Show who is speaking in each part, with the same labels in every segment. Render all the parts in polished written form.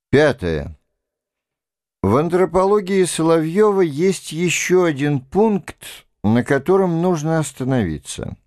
Speaker 1: Пятое. В антропологии Соловьева есть еще один пункт, на котором нужно остановиться.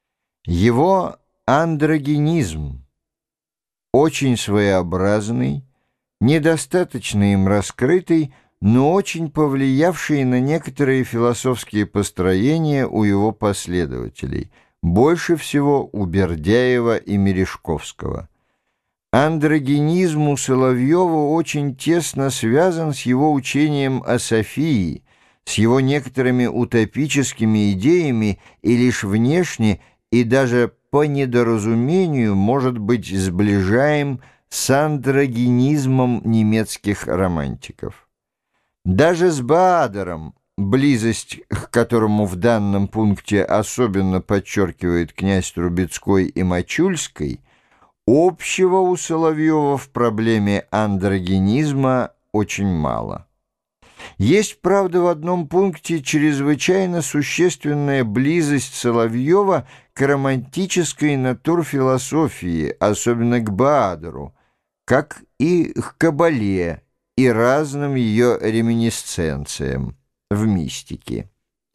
Speaker 1: Его андрогенизм, очень своеобразный, недостаточно им раскрытый, но очень повлиявший на некоторые философские построения у его последователей, больше всего у Бердяева и Мережковского. Андрогенизм у Соловьева очень тесно связан с его учением о Софии, с его некоторыми утопическими идеями и лишь внешне и даже по недоразумению может быть сближаем с андрогенизмом немецких романтиков. Даже с Баадером, близость к которому в данном пункте особенно подчеркивает князь Трубецкой и Мачульский, общего у Соловьева в проблеме андрогенизма очень мало. Есть, правда, в одном пункте чрезвычайно существенная близость Соловьева к романтической натурфилософии, особенно к Баадеру, как и к Кабале и разным ее реминисценциям в мистике.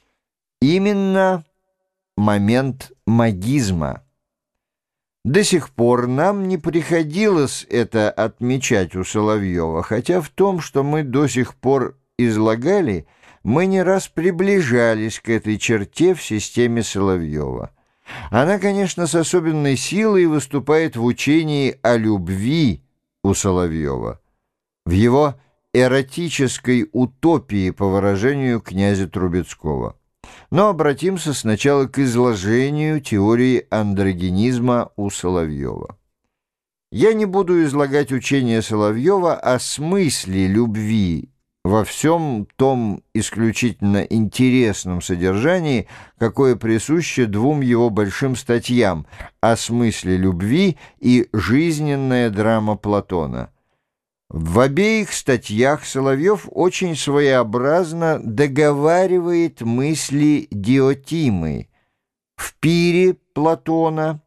Speaker 1: Именно момент магизма. До сих пор нам не приходилось это отмечать у Соловьева, хотя в том, что мы до сих пор излагали, мы не раз приближались к этой черте в системе Соловьева. Она, конечно, с особенной силой выступает в учении о любви у Соловьева, в его эротической утопии, по выражению князя Трубецкого. Но обратимся сначала к изложению теории андрогенизма у Соловьева. Я не буду излагать учение Соловьева о смысле любви во всем том исключительно интересном содержании, какое присуще двум его большим статьям о смысле любви и «Жизненная драма Платона». В обеих статьях Соловьев очень своеобразно договаривает мысли Диотимы. В пире Платона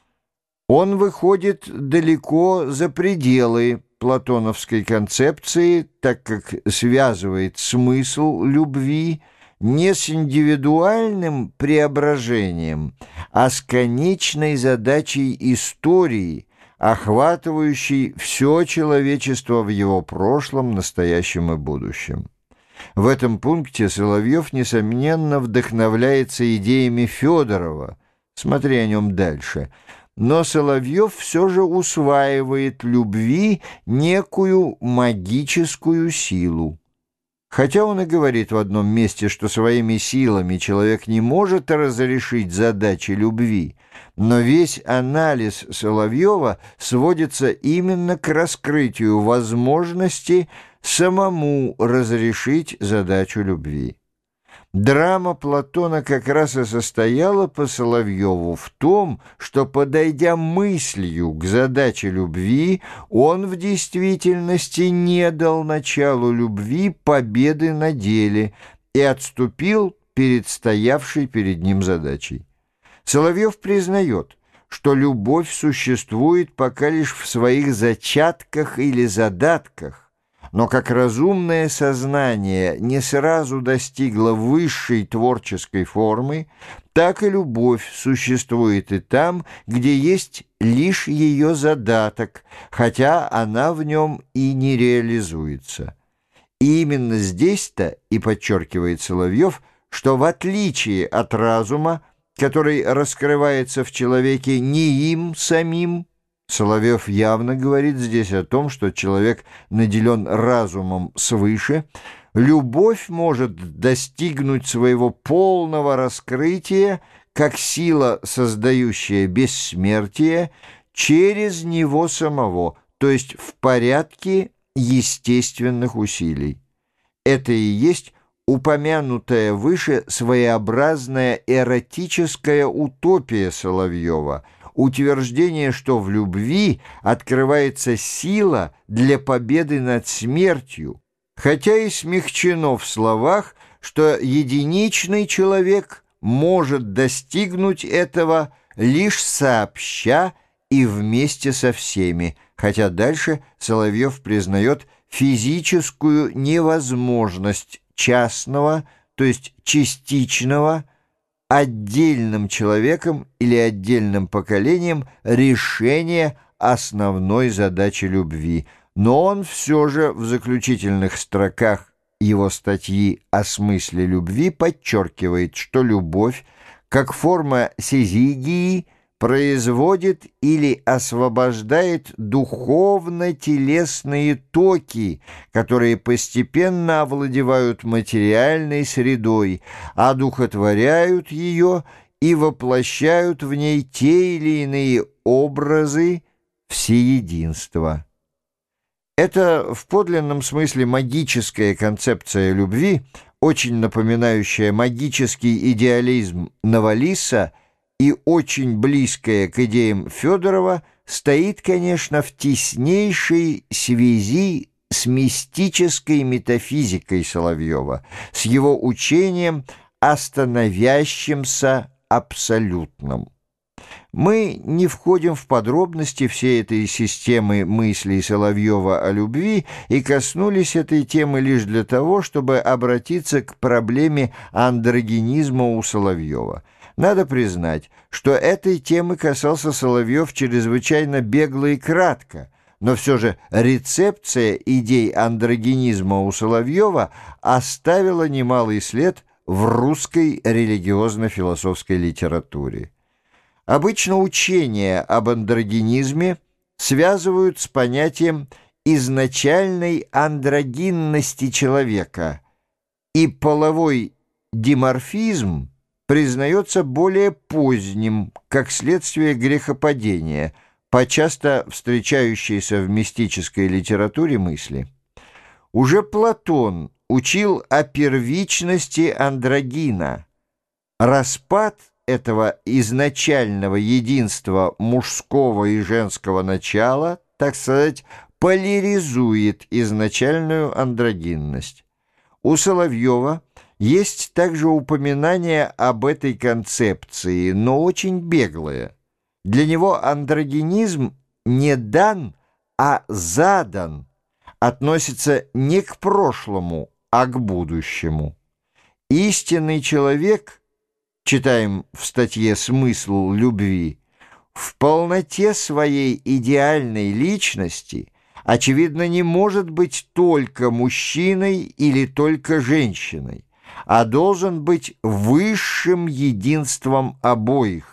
Speaker 1: он выходит далеко за пределы платоновской концепции, так как связывает смысл любви не с индивидуальным преображением, а с конечной задачей истории, охватывающий все человечество в его прошлом, настоящем и будущем. В этом пункте Соловьев, несомненно, вдохновляется идеями Федорова, смотри о нем дальше, но Соловьев все же усваивает любви некую магическую силу. Хотя он и говорит в одном месте, что своими силами человек не может разрешить задачи любви, но весь анализ Соловьева сводится именно к раскрытию возможности самому разрешить задачу любви. Драма Платона как раз и состояла по Соловьеву в том, что, подойдя мыслью к задаче любви, он в действительности не дал началу любви победы на деле и отступил перед стоявшей перед ним задачей. Соловьев признает, что любовь существует пока лишь в своих зачатках или задатках, но как разумное сознание не сразу достигло высшей творческой формы, так и любовь существует и там, где есть лишь ее задаток, хотя она в нем и не реализуется. И именно здесь-то и подчеркивает Соловьев, что в отличие от разума, который раскрывается в человеке не им самим, Соловьев явно говорит здесь о том, что человек наделен разумом свыше, любовь может достигнуть своего полного раскрытия как сила, создающая бессмертие, через него самого, то есть в порядке естественных усилий. Это и есть упомянутая выше своеобразная эротическая утопия Соловьева, утверждение, что в любви открывается сила для победы над смертью, хотя и смягчено в словах, что единичный человек может достигнуть этого лишь сообща и вместе со всеми, хотя дальше Соловьев признает физическую невозможность частного, то есть частичного, отдельным человеком или отдельным поколением решения основной задачи любви. Но он все же в заключительных строках его статьи о смысле любви подчеркивает, что любовь, как форма сизигии, производит или освобождает духовно-телесные токи, которые постепенно овладевают материальной средой, одухотворяют ее и воплощают в ней те или иные образы всеединства. Это в подлинном смысле магическая концепция любви, очень напоминающая магический идеализм Новалиса и очень близкая к идеям Федорова, стоит, конечно, в теснейшей связи с мистической метафизикой Соловьева, с его учением о становящемся абсолютном. Мы не входим в подробности всей этой системы мыслей Соловьева о любви и коснулись этой темы лишь для того, чтобы обратиться к проблеме андрогинизма у Соловьева. Надо признать, что этой темы касался Соловьев чрезвычайно бегло и кратко, но все же рецепция идей андрогинизма у Соловьева оставила немалый след в русской религиозно-философской литературе. Обычно учение об андрогинизме связывают с понятием изначальной андрогинности человека, и половой диморфизм признается более поздним, как следствие грехопадения, почасто встречающейся в мистической литературе мысли. Уже Платон учил о первичности андрогина. Распад этого изначального единства мужского и женского начала, так сказать, поляризует изначальную андрогинность. У Соловьева есть также упоминание об этой концепции, но очень беглое. Для него андрогинизм не дан, а задан, относится не к прошлому, а к будущему. Истинный человек, читаем в статье «Смысл любви», в полноте своей идеальной личности, очевидно, не может быть только мужчиной или только женщиной, а должен быть высшим единством обоих.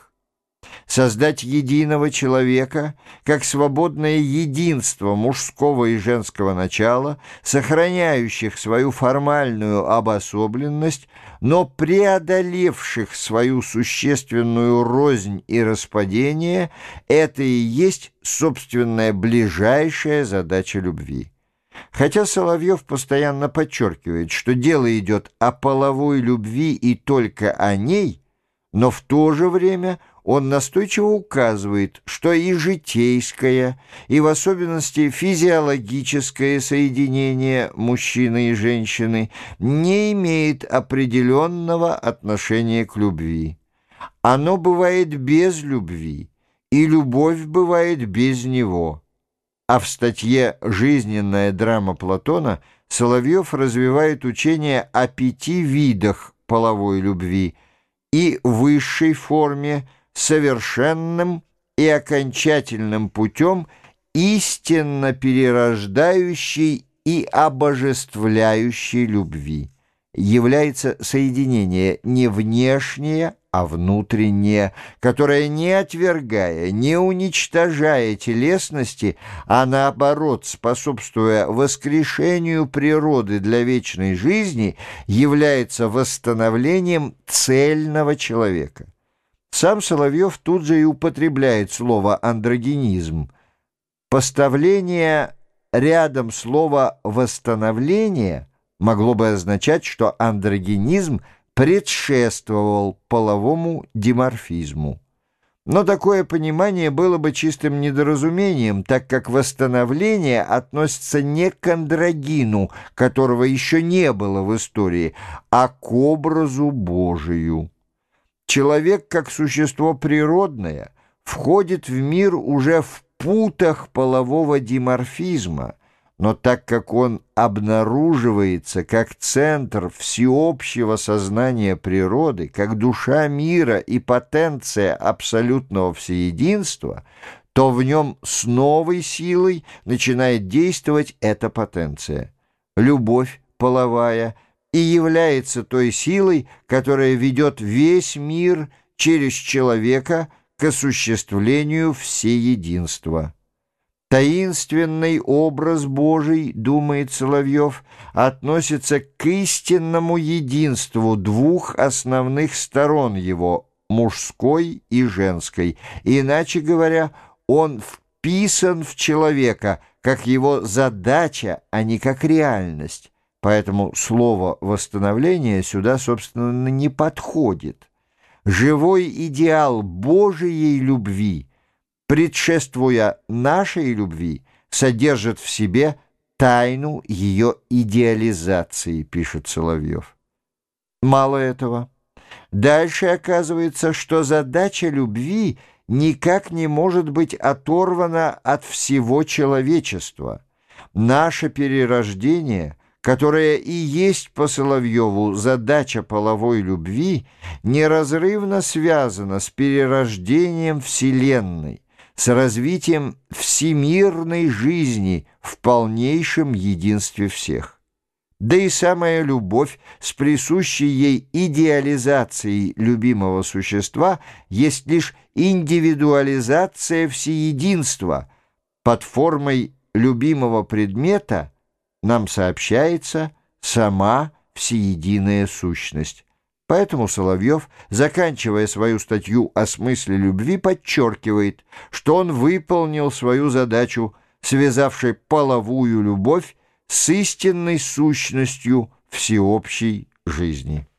Speaker 1: Создать единого человека, как свободное единство мужского и женского начала, сохраняющих свою формальную обособленность, но преодолевших свою существенную рознь и распадение, это и есть собственная ближайшая задача любви. Хотя Соловьев постоянно подчеркивает, что дело идет о половой любви и только о ней, но в то же время он настойчиво указывает, что и житейское, и в особенности физиологическое соединение мужчины и женщины не имеет определенного отношения к любви. Оно бывает без любви, и любовь бывает без него. А в статье «Жизненная драма Платона» Соловьев развивает учение о 5 видах половой любви и высшей форме, совершенным и окончательным путем истинно перерождающей и обожествляющей любви. Является соединение не внешнее, а внутреннее, которое, не отвергая, не уничтожая телесности, а наоборот, способствуя воскрешению природы для вечной жизни, является восстановлением цельного человека. Сам Соловьев тут же и употребляет слово «андрогинизм». Поставление рядом слова «восстановление» могло бы означать, что андрогинизм предшествовал половому диморфизму. Но такое понимание было бы чистым недоразумением, так как восстановление относится не к андрогину, которого еще не было в истории, а к образу Божию. Человек, как существо природное, входит в мир уже в путах полового диморфизма, но так как он обнаруживается как центр всеобщего сознания природы, как душа мира и потенция абсолютного всеединства, то в нем с новой силой начинает действовать эта потенция. Любовь половая и является той силой, которая ведет весь мир через человека к осуществлению всеединства. Таинственный образ Божий, думает Соловьев, относится к истинному единству двух основных сторон его, мужской и женской. Иначе говоря, он вписан в человека, как его задача, а не как реальность. Поэтому слово «восстановление» сюда, собственно, не подходит. Живой идеал Божией любви, предшествуя нашей любви, содержит в себе тайну ее идеализации, пишет Соловьев. Мало этого. Дальше оказывается, что задача любви никак не может быть оторвана от всего человечества. Наше перерождение, которое и есть по Соловьеву задача половой любви, неразрывно связано с перерождением Вселенной, с развитием всемирной жизни в полнейшем единстве всех. Да и самая любовь с присущей ей идеализацией любимого существа есть лишь индивидуализация всеединства. Под формой любимого предмета нам сообщается сама всеединая сущность. Поэтому Соловьев, заканчивая свою статью о смысле любви, подчеркивает, что он выполнил свою задачу, связавшей половую любовь с истинной сущностью всеобщей жизни.